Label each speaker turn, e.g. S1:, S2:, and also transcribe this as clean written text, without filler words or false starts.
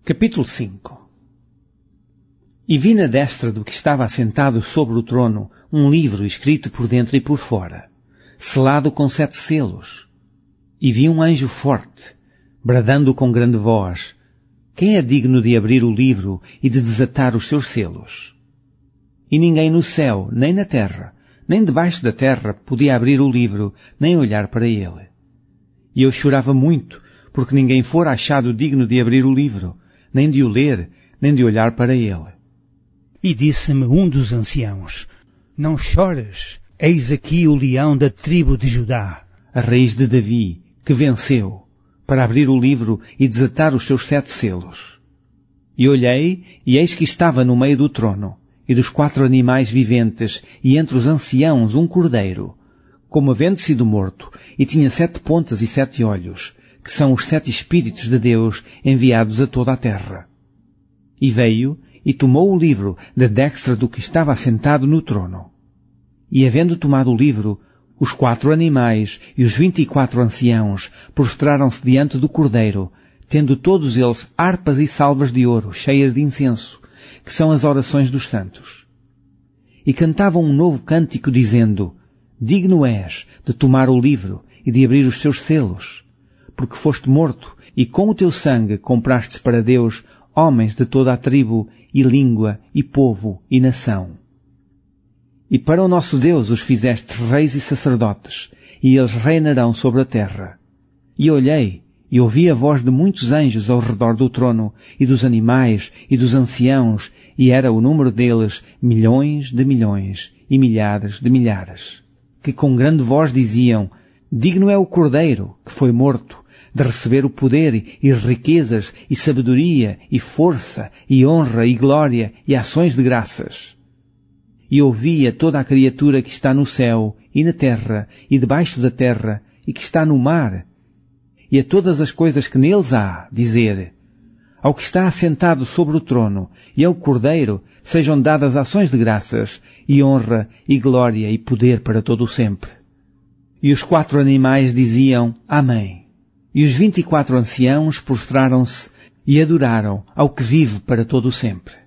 S1: Capítulo 5. E vi na destra do que estava assentado sobre o trono um livro escrito por dentro e por fora, selado com 7 selos. E vi um anjo forte, bradando com grande voz: quem é digno de abrir o livro e de desatar os seus selos? E ninguém no céu, nem na terra, nem debaixo da terra podia abrir o livro, nem olhar para ele. E eu chorava muito, porque ninguém fora achado digno de abrir o livro, nem de o ler, nem de olhar para ele.
S2: E disse-me um dos anciãos: não chores, eis aqui o leão da tribo de Judá,
S1: a raiz de Davi, que venceu, para abrir o livro e desatar os seus 7 selos. E olhei, e eis que estava no meio do trono, e dos 4 animais viventes, e entre os anciãos um cordeiro, como havendo sido morto, e tinha 7 pontas e 7 olhos, que são os 7 Espíritos de Deus enviados a toda a terra. E veio, e tomou o livro da destra do que estava assentado no trono. E havendo tomado o livro, os 4 animais e os 24 anciãos prostraram-se diante do cordeiro, tendo todos eles harpas e salvas de ouro, cheias de incenso, que são as orações dos santos. E cantavam um novo cântico, dizendo: digno és de tomar o livro e de abrir os seus selos, porque foste morto, e com o teu sangue compraste para Deus homens de toda a tribo, e língua, e povo, e nação. E para o nosso Deus os fizeste reis e sacerdotes, e eles reinarão sobre a terra. E olhei, e ouvi a voz de muitos anjos ao redor do trono, e dos animais, e dos anciãos, e era o número deles milhões de milhões, e milhares de milhares, que com grande voz diziam: digno é o Cordeiro, que foi morto, de receber o poder e riquezas e sabedoria e força e honra e glória e ações de graças. E ouvi a toda a criatura que está no céu e na terra e debaixo da terra e que está no mar, e a todas as coisas que neles há, dizer: ao que está assentado sobre o trono e ao Cordeiro sejam dadas ações de graças e honra e glória e poder para todo o sempre. E os 4 animais diziam: Amém. E os 24 anciãos prostraram-se e adoraram ao que vive para todo o sempre.